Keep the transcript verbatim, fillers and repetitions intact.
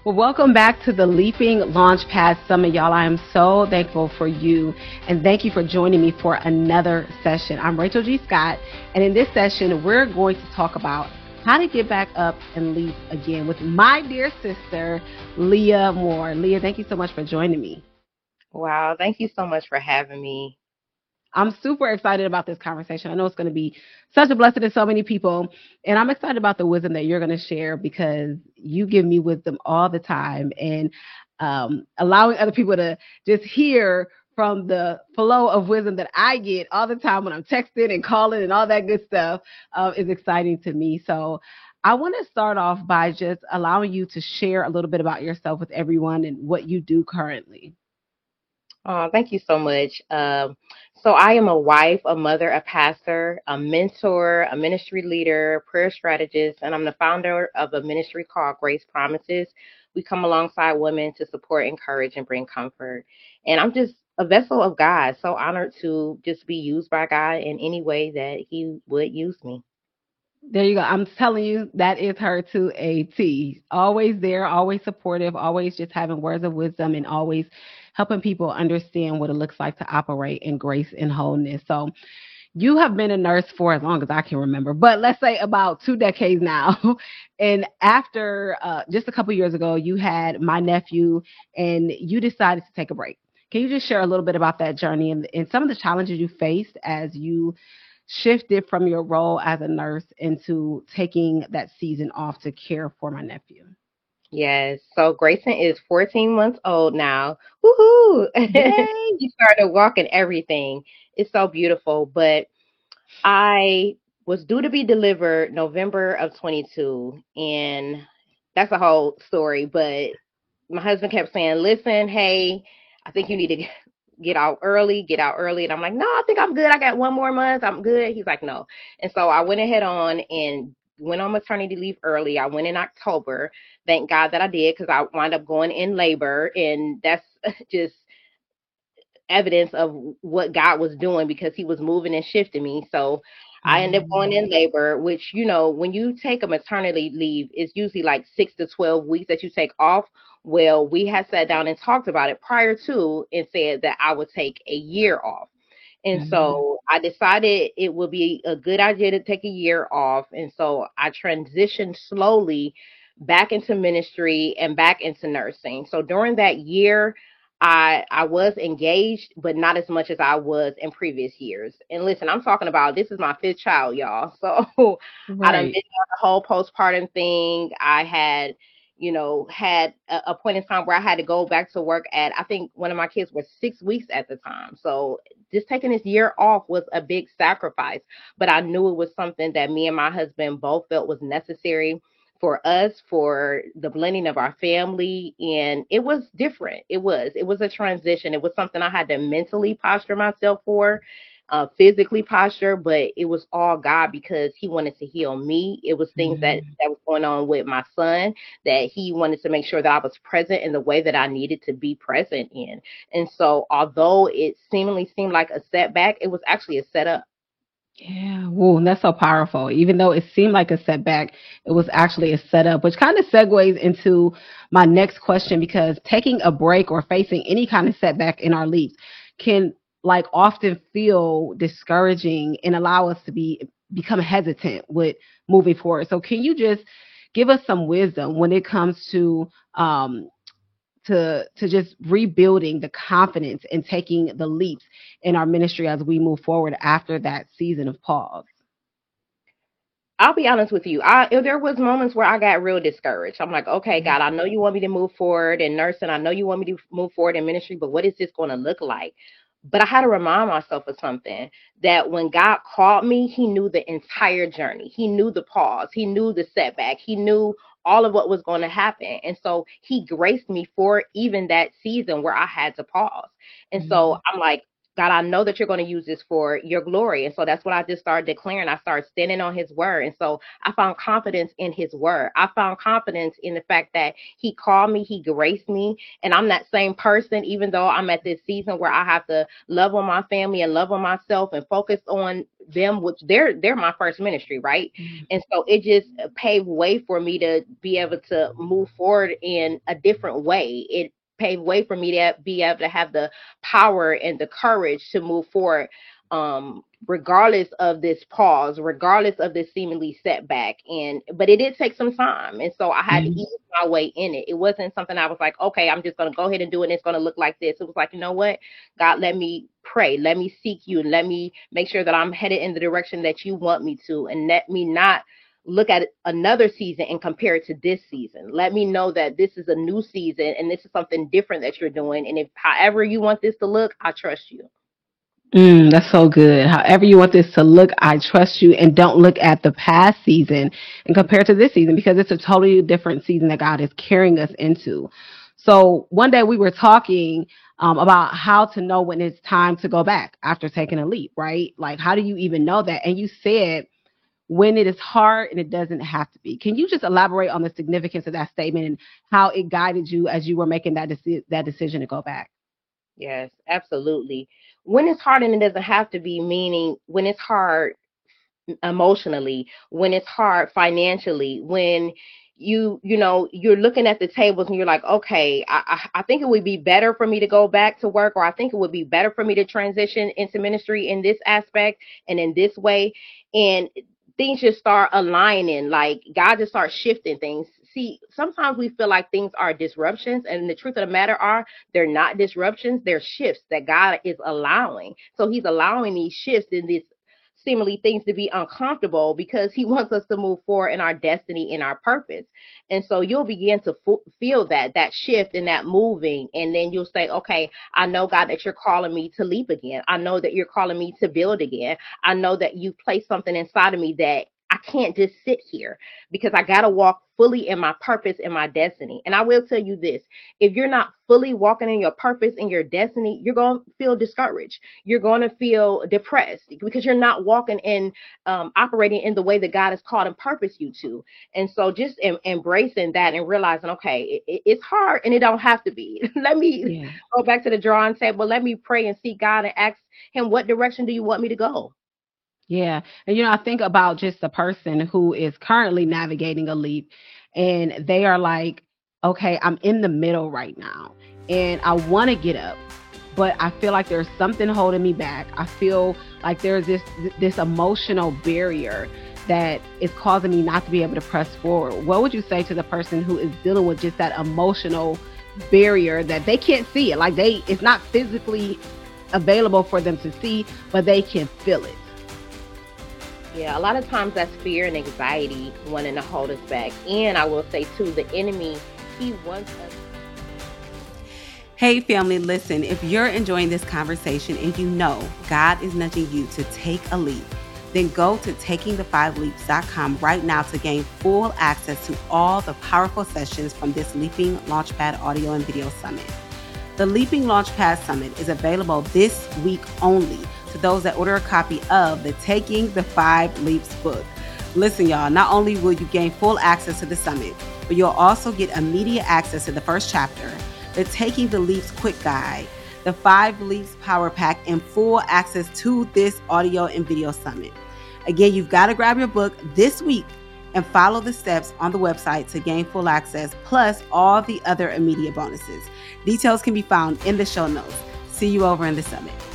Well, welcome back to the Leaping Launchpad Summit, y'all. I am so thankful for you, and thank you for joining me for another session. I'm Rachel G. Scott, and in this session, we're going to talk about how to get back up and leap again with my dear sister, Leah Moore. Leah, thank you so much for joining me. Wow, thank you so much for having me. I'm super excited about this conversation. I know it's going to be such a blessing to so many people. And I'm excited about the wisdom that you're going to share because you give me wisdom all the time. And um, allowing other people to just hear from the flow of wisdom that I get all the time when I'm texting and calling and all that good stuff uh, is exciting to me. So I want to start off by just allowing you to share a little bit about yourself with everyone and what you do currently. Oh, thank you so much. Um, so I am a wife, a mother, a pastor, a mentor, a ministry leader, prayer strategist, and I'm the founder of a ministry called Grace Promises. We come alongside women to support, encourage, and bring comfort. And I'm just a vessel of God, so honored to just be used by God in any way that He would use me. There you go. I'm telling you, that is her to a T. Always there, always supportive, always just having words of wisdom and always helping people understand what it looks like to operate in grace and wholeness. So you have been a nurse for as long as I can remember, but let's say about two decades now. And after uh, just a couple years ago, you had my nephew and you decided to take a break. Can you just share a little bit about that journey and, and some of the challenges you faced as you shifted from your role as a nurse into taking that season off to care for my nephew? Yes. So Grayson is fourteen months old now. Woohoo! Yay! He started walking everything. It's so beautiful. But I was due to be delivered November of twenty-two, and that's a whole story. But my husband kept saying, "Listen, hey, I think you need to get out early, get out early." And I'm like, "No, I think I'm good. I got one more month. I'm good." He's like, "No." And so I went ahead on and went on maternity leave early. I went in October. Thank God that I did because I wound up going in labor, and that's just evidence of what God was doing because he was moving and shifting me. So I ended up going in Mm. labor, which, you know, when you take a maternity leave, it's usually like six to twelve weeks that you take off. Well, we had sat down and talked about it prior to and said that I would take a year off. And Mhm. so I decided it would be a good idea to take a year off. And so I transitioned slowly back into ministry and back into nursing. So during that year, I I was engaged, but not as much as I was in previous years. And listen, I'm talking about this is my fifth child, y'all. So I done been Right. down the whole postpartum thing. I had, you know, had a, a point in time where I had to go back to work at, I think one of my kids was six weeks at the time. So just taking this year off was a big sacrifice, but I knew it was something that me and my husband both felt was necessary for us, for the blending of our family. And it was different. It was, it was a transition. It was something I had to mentally posture myself for, uh, physically posture, but it was all God because he wanted to heal me. It was things that, Mhm. that was going on with my son that he wanted to make sure that I was present in the way that I needed to be present in. And so, although it seemingly seemed like a setback, it was actually a setup. Yeah, whoa, that's so powerful. Even though it seemed like a setback, it was actually a setup, which kind of segues into my next question because taking a break or facing any kind of setback in our leaps can like often feel discouraging and allow us to be become hesitant with moving forward. So can you just give us some wisdom when it comes to um, to to just rebuilding the confidence and taking the leaps in our ministry as we move forward after that season of pause. I'll be honest with you. I there was moments where I got real discouraged. I'm like, okay, Mhm. God, I know you want me to move forward in nursing. I know you want me to move forward in ministry, but what is this going to look like? But I had to remind myself of something that when God called me, He knew the entire journey. He knew the pause. He knew the setback. He knew all of what was going to happen. And so He graced me for even that season where I had to pause. And so Mhm. I'm like, God, I know that you're going to use this for your glory. And so that's what I just started declaring. I started standing on his word. And so I found confidence in his word. I found confidence in the fact that he called me, he graced me, and I'm that same person, even though I'm at this season where I have to love on my family and love on myself and focus on them, which they're they're my first ministry, right? Mm-hmm. And so it just paved way for me to be able to move forward in a different way. It paved way for me to be able to have the power and the courage to move forward, um, regardless of this pause, regardless of this seemingly setback. And but it did take some time, and so I had mm-hmm. to ease my way in it. It wasn't something I was like, okay, I'm just going to go ahead and do it, and it's going to look like this. It was like, you know what, God, let me pray, let me seek you, and let me make sure that I'm headed in the direction that you want me to, and let me not look at another season and compare it to this season. Let me know that this is a new season and this is something different that you're doing. And if however you want this to look, I trust you. Mm, that's so good. However you want this to look, I trust you. And don't look at the past season and compare it to this season, because it's a totally different season that God is carrying us into. So one day we were talking um, about how to know when it's time to go back after taking a leap, right? Like, how do you even know that? And you said, when it is hard and it doesn't have to be. Can you just elaborate on the significance of that statement and how it guided you as you were making that deci- that decision to go back? Yes, absolutely. When it's hard and it doesn't have to be, meaning when it's hard emotionally, when it's hard financially, when you, you know, you're looking at the tables and you're like, okay, I, I think it would be better for me to go back to work, or I think it would be better for me to transition into ministry in this aspect and in this way. And things just start aligning, like God just starts shifting things. See, sometimes we feel like things are disruptions, and the truth of the matter are they're not disruptions, they're shifts that God is allowing. So he's allowing these shifts in this seemingly things to be uncomfortable because he wants us to move forward in our destiny, in our purpose. And so you'll begin to f- feel that, that shift and that moving. And then you'll say, okay, I know, God, that you're calling me to leap again. I know that you're calling me to build again. I know that you placed something inside of me that I can't just sit here, because I got to walk fully in my purpose and my destiny. And I will tell you this, if you're not fully walking in your purpose and your destiny, you're going to feel discouraged. You're going to feel depressed because you're not walking in, um, operating in the way that God has called and purposed you to. And so just em- embracing that and realizing, okay, it, it's hard and it don't have to be. Let me yeah. go back to the drawing table. Let me pray and seek God and ask him, what direction do you want me to go? Yeah. And, you know, I think about just the person who is currently navigating a leap and they are like, okay, I'm in the middle right now and I want to get up, but I feel like there's something holding me back. I feel like there's this, this emotional barrier that is causing me not to be able to press forward. What would you say to the person who is dealing with just that emotional barrier that they can't see it? Like they, it's not physically available for them to see, but they can feel it. Yeah, a lot of times that's fear and anxiety wanting to hold us back. And I will say, too, the enemy, he wants us. Hey, family, listen, if you're enjoying this conversation and you know God is nudging you to take a leap, then go to taking the five leaps dot com right now to gain full access to all the powerful sessions from this Leaping Launchpad Audio and Video Summit. The Leaping Launchpad Summit is available this week only to those that order a copy of the Taking the Five Leaps book. Listen, y'all, not only will you gain full access to the summit, but you'll also get immediate access to the first chapter, the Taking the Leaps Quick Guide, the Five Leaps Power Pack, and full access to this audio and video summit. Again, you've got to grab your book this week and follow the steps on the website to gain full access, plus all the other immediate bonuses. Details can be found in the show notes. See you over in the summit.